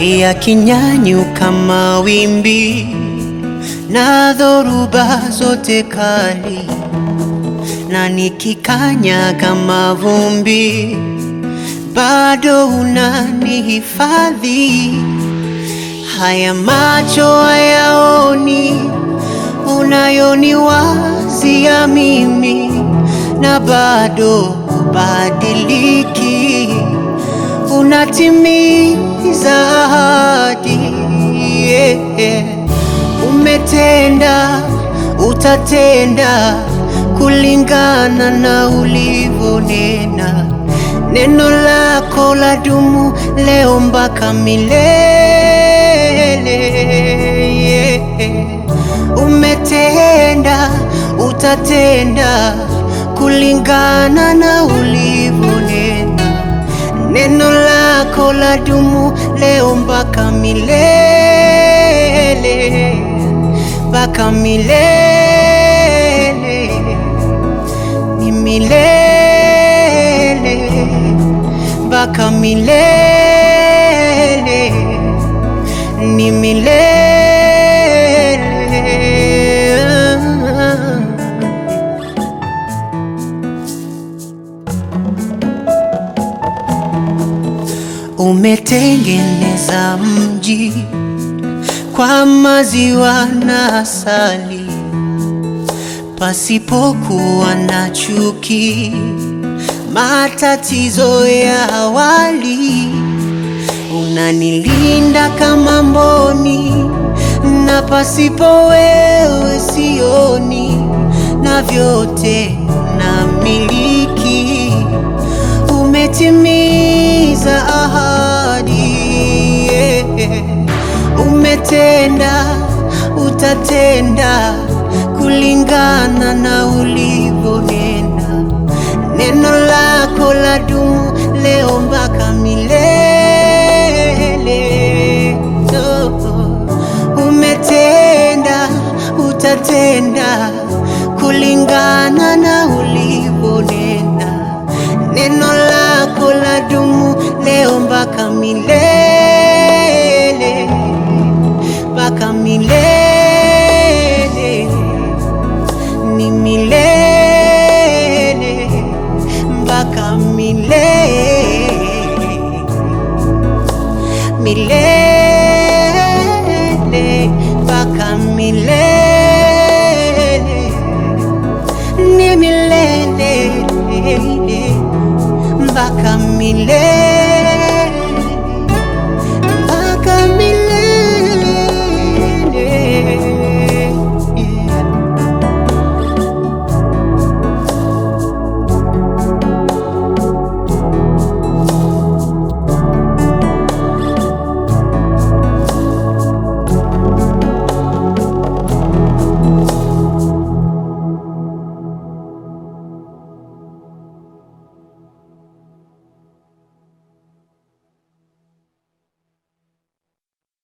yakinyanyuka mawimbi na dhoruba zote kali, na nikikanyaga mavumbi bado unanihifadhi. Haya macho hayaoni unayoniwazia mimi, na bado badiliki, unatimiza ahadi. Umetenda, utatenda kulingana na ulivyonena. Neno lako ladumu leo mpaka milele. Umetenda, utatenda kulingana na ulivyonena. Neno lako ladumu leo mpaka milele, mpaka milele, ni milele, mpaka milele, ni milele. Umetengeneza mji kwa maziwa na asali, pasipokuwa na chuki, matatizo ya awali. Unanilinda kama mboni, na pasipo wewe sioni, na vyote namiliki. Umetimiza ahadi, umetenda, utatenda kulingana na ulivyonena. Neno lako ladumu leo mpaka milele. Umetenda, utatenda kulingana na ulivyonena. Neno lako ladumu leo mpaka milele, mpaka milele, ni milele, mpaka milele, milele, mpaka milele, ni milele, mpaka milele.